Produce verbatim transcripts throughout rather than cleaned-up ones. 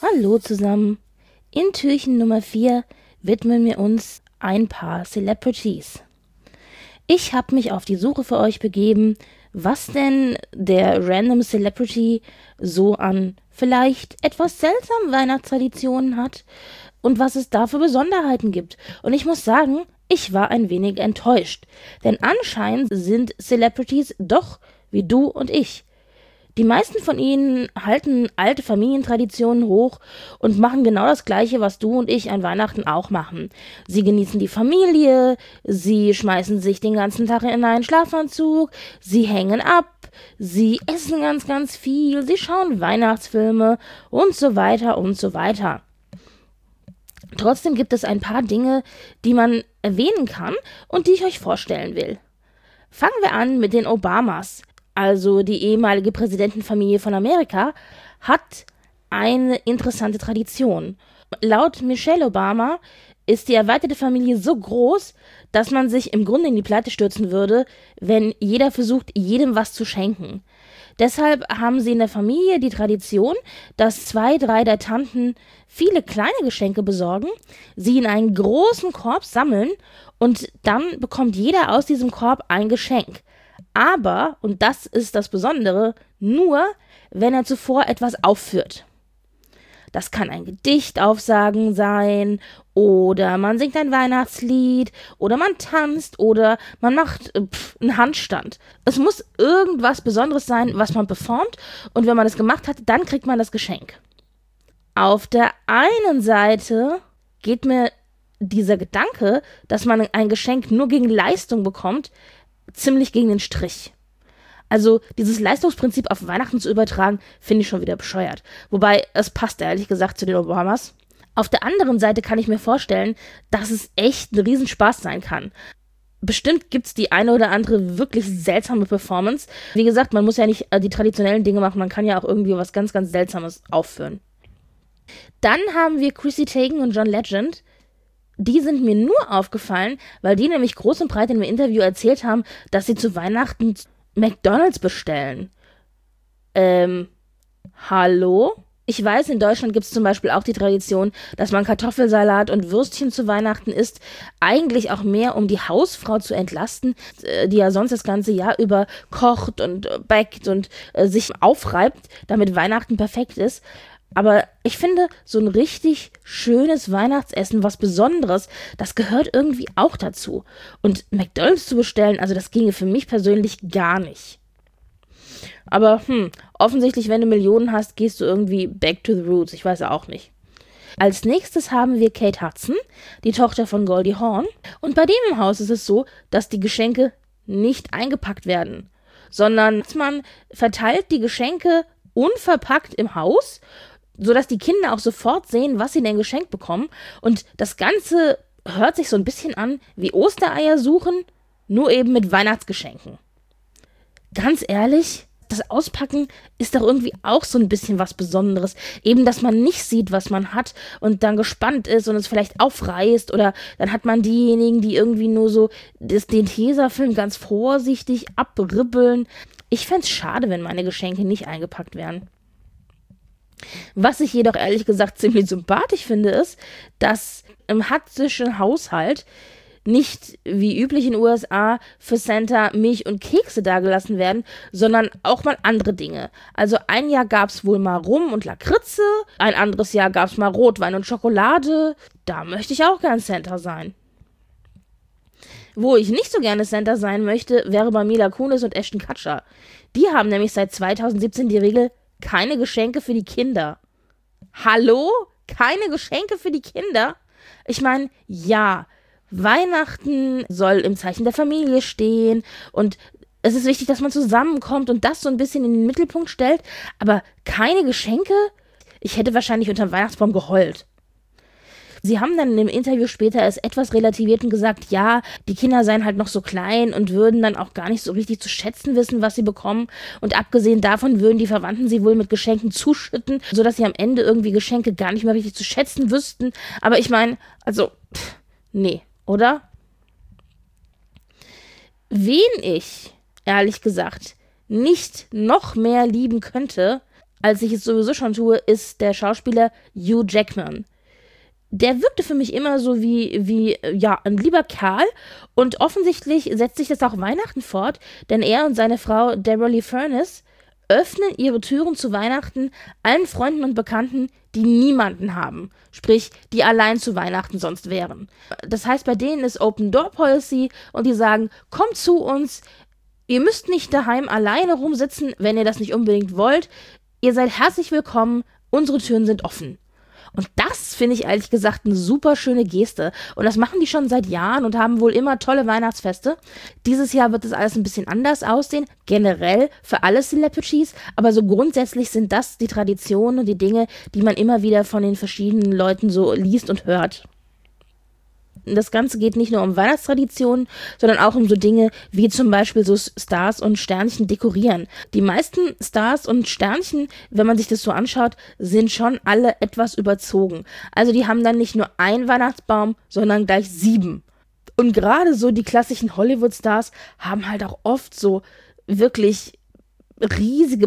Hallo zusammen. In Türchen Nummer vier widmen wir uns ein paar Celebrities. Ich habe mich auf die Suche für euch begeben, was denn der Random Celebrity so an vielleicht etwas seltsamen Weihnachtstraditionen hat und was es da für Besonderheiten gibt. Und ich muss sagen, ich war ein wenig enttäuscht, denn anscheinend sind Celebrities doch wie du und ich. Die meisten von ihnen halten alte Familientraditionen hoch und machen genau das Gleiche, was du und ich an Weihnachten auch machen. Sie genießen die Familie, sie schmeißen sich den ganzen Tag in einen Schlafanzug, sie hängen ab, sie essen ganz, ganz viel, sie schauen Weihnachtsfilme und so weiter und so weiter. Trotzdem gibt es ein paar Dinge, die man erwähnen kann und die ich euch vorstellen will. Fangen wir an mit den Obamas. Also die ehemalige Präsidentenfamilie von Amerika, hat eine interessante Tradition. Laut Michelle Obama ist die erweiterte Familie so groß, dass man sich im Grunde in die Pleite stürzen würde, wenn jeder versucht, jedem was zu schenken. Deshalb haben sie in der Familie die Tradition, dass zwei, drei der Tanten viele kleine Geschenke besorgen, sie in einen großen Korb sammeln und dann bekommt jeder aus diesem Korb ein Geschenk. Aber, und das ist das Besondere, nur, wenn er zuvor etwas aufführt. Das kann ein Gedicht aufsagen sein, oder man singt ein Weihnachtslied, oder man tanzt, oder man macht pff, einen Handstand. Es muss irgendwas Besonderes sein, was man performt, und wenn man es gemacht hat, dann kriegt man das Geschenk. Auf der einen Seite geht mir dieser Gedanke, dass man ein Geschenk nur gegen Leistung bekommt, ziemlich gegen den Strich. Also dieses Leistungsprinzip auf Weihnachten zu übertragen, finde ich schon wieder bescheuert. Wobei, es passt ehrlich gesagt zu den Obamas. Auf der anderen Seite kann ich mir vorstellen, dass es echt ein Riesenspaß sein kann. Bestimmt gibt es die eine oder andere wirklich seltsame Performance. Wie gesagt, man muss ja nicht äh, die traditionellen Dinge machen, man kann ja auch irgendwie was ganz, ganz Seltsames aufführen. Dann haben wir Chrissy Teigen und John Legend. Die sind mir nur aufgefallen, weil die nämlich groß und breit in einem Interview erzählt haben, dass sie zu Weihnachten McDonald's bestellen. Ähm, hallo? Ich weiß, in Deutschland gibt es zum Beispiel auch die Tradition, dass man Kartoffelsalat und Würstchen zu Weihnachten isst. Eigentlich auch mehr, um die Hausfrau zu entlasten, die ja sonst das ganze Jahr über kocht und backt und äh, sich aufreibt, damit Weihnachten perfekt ist. Aber ich finde, so ein richtig schönes Weihnachtsessen, was Besonderes, das gehört irgendwie auch dazu. Und McDonald's zu bestellen, also das ginge für mich persönlich gar nicht. Aber hm, offensichtlich, wenn du Millionen hast, gehst du irgendwie back to the roots. Ich weiß auch nicht. Als nächstes haben wir Kate Hudson, die Tochter von Goldie Hawn. Und bei dem im Haus ist es so, dass die Geschenke nicht eingepackt werden, sondern man verteilt die Geschenke unverpackt im Haus, sodass die Kinder auch sofort sehen, was sie denn geschenkt bekommen. Und das Ganze hört sich so ein bisschen an wie Ostereier suchen, nur eben mit Weihnachtsgeschenken. Ganz ehrlich, das Auspacken ist doch irgendwie auch so ein bisschen was Besonderes. Eben, dass man nicht sieht, was man hat und dann gespannt ist und es vielleicht aufreißt. Oder dann hat man diejenigen, die irgendwie nur so das, den Tesafilm ganz vorsichtig abribbeln. Ich fände es schade, wenn meine Geschenke nicht eingepackt wären. Was ich jedoch ehrlich gesagt ziemlich sympathisch finde, ist, dass im hudsischen Haushalt nicht wie üblich in den U S A für Santa Milch und Kekse dagelassen werden, sondern auch mal andere Dinge. Also ein Jahr gab es wohl mal Rum und Lakritze, ein anderes Jahr gab es mal Rotwein und Schokolade. Da möchte ich auch gern Santa sein. Wo ich nicht so gerne Santa sein möchte, wäre bei Mila Kunis und Ashton Kutcher. Die haben nämlich seit zweitausendsiebzehn die Regel, keine Geschenke für die Kinder. Hallo? Keine Geschenke für die Kinder? Ich meine, ja, Weihnachten soll im Zeichen der Familie stehen und es ist wichtig, dass man zusammenkommt und das so ein bisschen in den Mittelpunkt stellt, aber keine Geschenke? Ich hätte wahrscheinlich unterm Weihnachtsbaum geheult. Sie haben dann in dem Interview später es etwas relativiert und gesagt, ja, die Kinder seien halt noch so klein und würden dann auch gar nicht so richtig zu schätzen wissen, was sie bekommen. Und abgesehen davon würden die Verwandten sie wohl mit Geschenken zuschütten, sodass sie am Ende irgendwie Geschenke gar nicht mehr richtig zu schätzen wüssten. Aber ich meine, also, pff, nee, oder? Wen ich, ehrlich gesagt, nicht noch mehr lieben könnte als ich es sowieso schon tue, ist der Schauspieler Hugh Jackman. Der wirkte für mich immer so wie, wie, ja, ein lieber Kerl und offensichtlich setzt sich das auch Weihnachten fort, denn er und seine Frau Deborah Lee Furness öffnen ihre Türen zu Weihnachten allen Freunden und Bekannten, die niemanden haben, sprich, die allein zu Weihnachten sonst wären. Das heißt, bei denen ist Open Door Policy und die sagen, kommt zu uns, ihr müsst nicht daheim alleine rumsitzen, wenn ihr das nicht unbedingt wollt, ihr seid herzlich willkommen, unsere Türen sind offen. Und das finde ich ehrlich gesagt eine super schöne Geste. Und das machen die schon seit Jahren und haben wohl immer tolle Weihnachtsfeste. Dieses Jahr wird das alles ein bisschen anders aussehen, generell für alle Celebrities. Aber so grundsätzlich sind das die Traditionen und die Dinge, die man immer wieder von den verschiedenen Leuten so liest und hört. Das Ganze geht nicht nur um Weihnachtstraditionen, sondern auch um so Dinge wie zum Beispiel so Stars und Sternchen dekorieren. Die meisten Stars und Sternchen, wenn man sich das so anschaut, sind schon alle etwas überzogen. Also die haben dann nicht nur einen Weihnachtsbaum, sondern gleich sieben. Und gerade so die klassischen Hollywood-Stars haben halt auch oft so wirklich riesige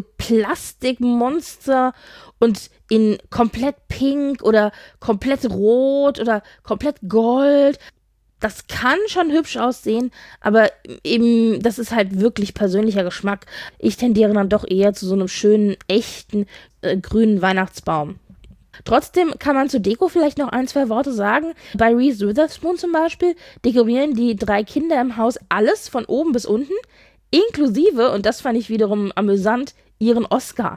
Plastikmonster und in komplett pink oder komplett rot oder komplett gold. Das kann schon hübsch aussehen, aber eben, das ist halt wirklich persönlicher Geschmack. Ich tendiere dann doch eher zu so einem schönen, echten, äh, grünen Weihnachtsbaum. Trotzdem kann man zur Deko vielleicht noch ein, zwei Worte sagen. Bei Reese Witherspoon zum Beispiel dekorieren die drei Kinder im Haus alles von oben bis unten, inklusive, und das fand ich wiederum amüsant, ihren Oscar.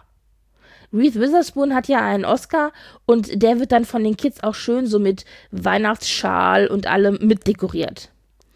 Reese Witherspoon hat ja einen Oscar und der wird dann von den Kids auch schön so mit Weihnachtsschal und allem mitdekoriert.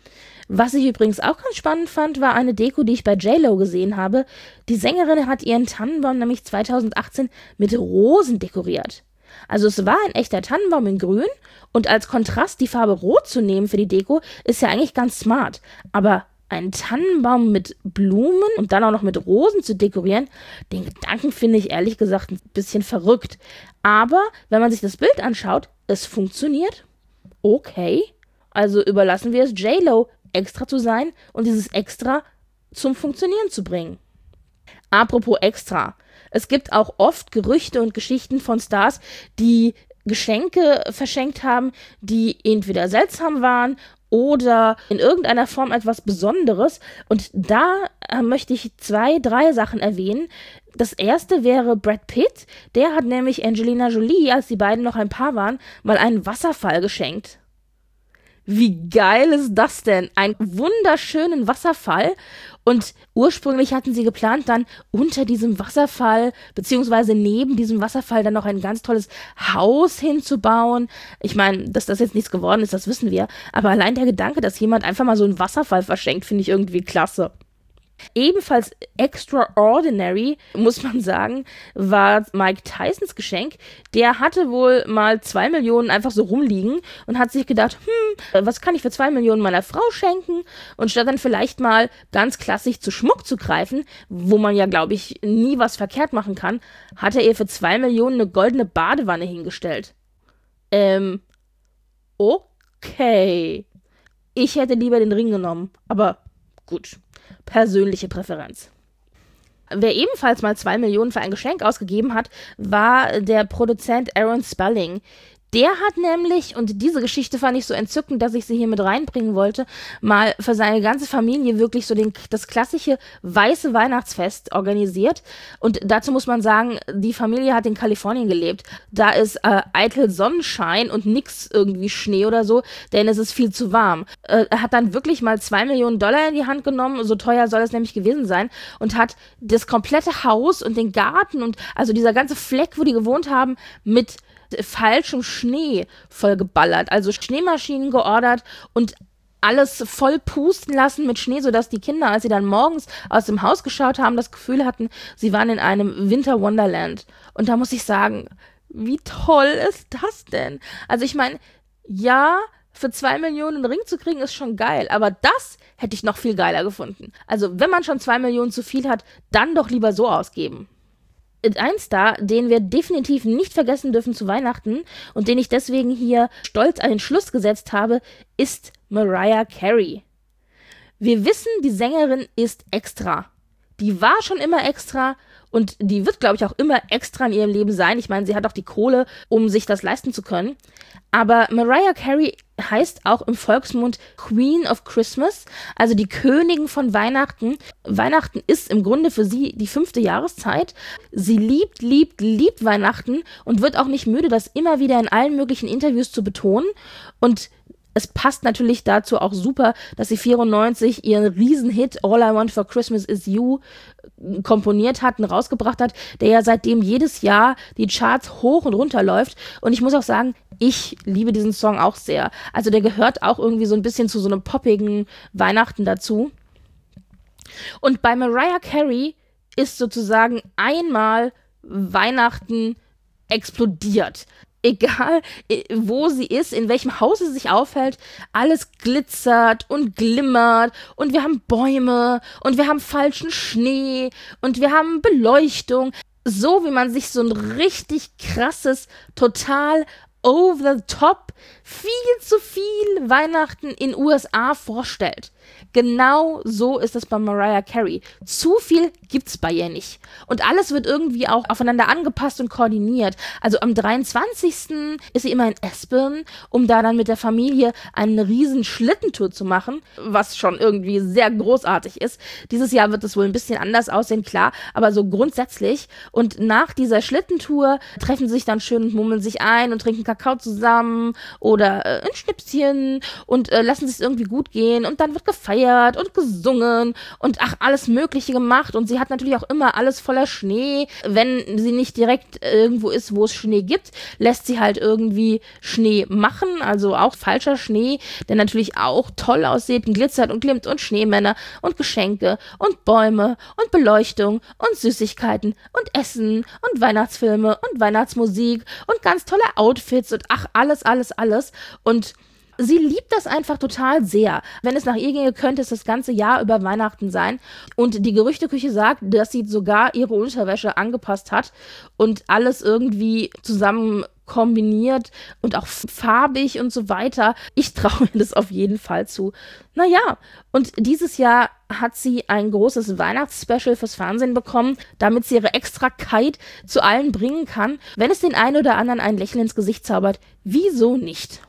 Was ich übrigens auch ganz spannend fand, war eine Deko, die ich bei J Lo gesehen habe. Die Sängerin hat ihren Tannenbaum nämlich zweitausendachtzehn mit Rosen dekoriert. Also es war ein echter Tannenbaum in Grün und als Kontrast die Farbe Rot zu nehmen für die Deko ist ja eigentlich ganz smart. Aber einen Tannenbaum mit Blumen und dann auch noch mit Rosen zu dekorieren, den Gedanken finde ich ehrlich gesagt ein bisschen verrückt. Aber wenn man sich das Bild anschaut, es funktioniert. Okay, also überlassen wir es J Lo, extra zu sein und dieses Extra zum Funktionieren zu bringen. Apropos Extra. Es gibt auch oft Gerüchte und Geschichten von Stars, die Geschenke verschenkt haben, die entweder seltsam waren oder in irgendeiner Form etwas Besonderes. Und da äh, möchte ich zwei, drei Sachen erwähnen. Das erste wäre Brad Pitt. Der hat nämlich Angelina Jolie, als die beiden noch ein Paar waren, mal einen Wasserfall geschenkt. Wie geil ist das denn? Einen wunderschönen Wasserfall. Und ursprünglich hatten sie geplant, dann unter diesem Wasserfall, beziehungsweise neben diesem Wasserfall dann noch ein ganz tolles Haus hinzubauen. Ich meine, dass das jetzt nichts geworden ist, das wissen wir. Aber allein der Gedanke, dass jemand einfach mal so einen Wasserfall verschenkt, finde ich irgendwie klasse. Ebenfalls extraordinary, muss man sagen, war Mike Tysons Geschenk. Der hatte wohl mal zwei Millionen einfach so rumliegen und hat sich gedacht, hm, was kann ich für zwei Millionen meiner Frau schenken? Und statt dann vielleicht mal ganz klassisch zu Schmuck zu greifen, wo man ja, glaube ich, nie was verkehrt machen kann, hat er ihr für zwei Millionen eine goldene Badewanne hingestellt. Ähm, okay. Ich hätte lieber den Ring genommen, aber gut. Persönliche Präferenz. Wer ebenfalls mal zwei Millionen für ein Geschenk ausgegeben hat, war der Produzent Aaron Spelling. Der hat nämlich, und diese Geschichte fand ich so entzückend, dass ich sie hier mit reinbringen wollte, mal für seine ganze Familie wirklich so den, das klassische weiße Weihnachtsfest organisiert. Und dazu muss man sagen, die Familie hat in Kalifornien gelebt. Da ist äh, eitel Sonnenschein und nix irgendwie Schnee oder so, denn es ist viel zu warm. Äh, er hat dann wirklich mal zwei Millionen Dollar in die Hand genommen, so teuer soll es nämlich gewesen sein, und hat das komplette Haus und den Garten und also dieser ganze Fleck, wo die gewohnt haben, mit falschem Schnee vollgeballert, also Schneemaschinen geordert und alles voll pusten lassen mit Schnee, sodass die Kinder, als sie dann morgens aus dem Haus geschaut haben, das Gefühl hatten, sie waren in einem Winter Wonderland. Und da muss ich sagen, wie toll ist das denn? Also ich meine, ja, für zwei Millionen einen Ring zu kriegen, ist schon geil, aber das hätte ich noch viel geiler gefunden. Also wenn man schon zwei Millionen zu viel hat, dann doch lieber so ausgeben. Ein Star, den wir definitiv nicht vergessen dürfen zu Weihnachten und den ich deswegen hier stolz an den Schluss gesetzt habe, ist Mariah Carey. Wir wissen, die Sängerin ist extra. Die war schon immer extra Und die wird, glaube ich, auch immer extra in ihrem Leben sein. Ich meine, sie hat auch die Kohle, um sich das leisten zu können. Aber Mariah Carey heißt auch im Volksmund Queen of Christmas, also die Königin von Weihnachten. Weihnachten ist im Grunde für sie die fünfte Jahreszeit. Sie liebt, liebt, liebt Weihnachten und wird auch nicht müde, das immer wieder in allen möglichen Interviews zu betonen. Und es passt natürlich dazu auch super, dass sie vierundneunzig ihren Riesenhit All I Want for Christmas Is You komponiert hat und rausgebracht hat, der ja seitdem jedes Jahr die Charts hoch und runter läuft. Und ich muss auch sagen, ich liebe diesen Song auch sehr. Also der gehört auch irgendwie so ein bisschen zu so einem poppigen Weihnachten dazu. Und bei Mariah Carey ist sozusagen einmal Weihnachten explodiert. Egal, wo sie ist, in welchem Haus sie sich aufhält, alles glitzert und glimmert und wir haben Bäume und wir haben falschen Schnee und wir haben Beleuchtung. So wie man sich so ein richtig krasses, total over the top, viel zu viel Weihnachten in U S A vorstellt. Genau so ist es bei Mariah Carey. Zu viel gibt's bei ihr nicht. Und alles wird irgendwie auch aufeinander angepasst und koordiniert. Also am dreiundzwanzigsten ist sie immer in Aspen, um da dann mit der Familie eine riesen Schlittentour zu machen, was schon irgendwie sehr großartig ist. Dieses Jahr wird es wohl ein bisschen anders aussehen, klar, aber so grundsätzlich. Und nach dieser Schlittentour treffen sie sich dann schön und mummeln sich ein und trinken Kakao zusammen oder äh, ein Schnipschen und äh, lassen sich irgendwie gut gehen und dann wird gefeiert und gesungen und ach, alles Mögliche gemacht und sie hat natürlich auch immer alles voller Schnee. Wenn sie nicht direkt irgendwo ist, wo es Schnee gibt, lässt sie halt irgendwie Schnee machen, also auch falscher Schnee, der natürlich auch toll aussieht und glitzert und glimmt und Schneemänner und Geschenke und Bäume und Beleuchtung und Süßigkeiten und Essen und Weihnachtsfilme und Weihnachtsmusik und ganz tolle Outfits und ach, alles, alles, alles und sie liebt das einfach total sehr. Wenn es nach ihr ginge, könnte es das ganze Jahr über Weihnachten sein. Und die Gerüchteküche sagt, dass sie sogar ihre Unterwäsche angepasst hat und alles irgendwie zusammen kombiniert und auch farbig und so weiter. Ich traue mir das auf jeden Fall zu. Naja, und dieses Jahr hat sie ein großes Weihnachtsspecial fürs Fernsehen bekommen, damit sie ihre Extrakeit zu allen bringen kann. Wenn es den einen oder anderen ein Lächeln ins Gesicht zaubert, wieso nicht?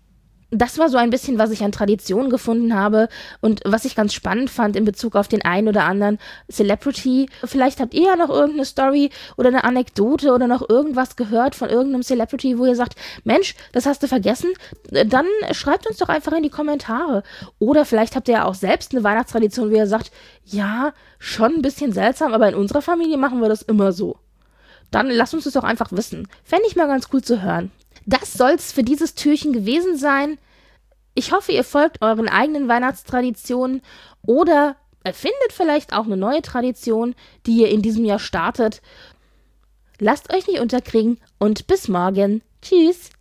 Das war so ein bisschen, was ich an Tradition gefunden habe und was ich ganz spannend fand in Bezug auf den einen oder anderen Celebrity. Vielleicht habt ihr ja noch irgendeine Story oder eine Anekdote oder noch irgendwas gehört von irgendeinem Celebrity, wo ihr sagt, Mensch, das hast du vergessen? Dann schreibt uns doch einfach in die Kommentare. Oder vielleicht habt ihr ja auch selbst eine Weihnachtstradition, wo ihr sagt, ja, schon ein bisschen seltsam, aber in unserer Familie machen wir das immer so. Dann lasst uns das doch einfach wissen. Fände ich mal ganz cool zu hören. Das soll's für dieses Türchen gewesen sein. Ich hoffe, ihr folgt euren eigenen Weihnachtstraditionen oder erfindet vielleicht auch eine neue Tradition, die ihr in diesem Jahr startet. Lasst euch nicht unterkriegen und bis morgen. Tschüss.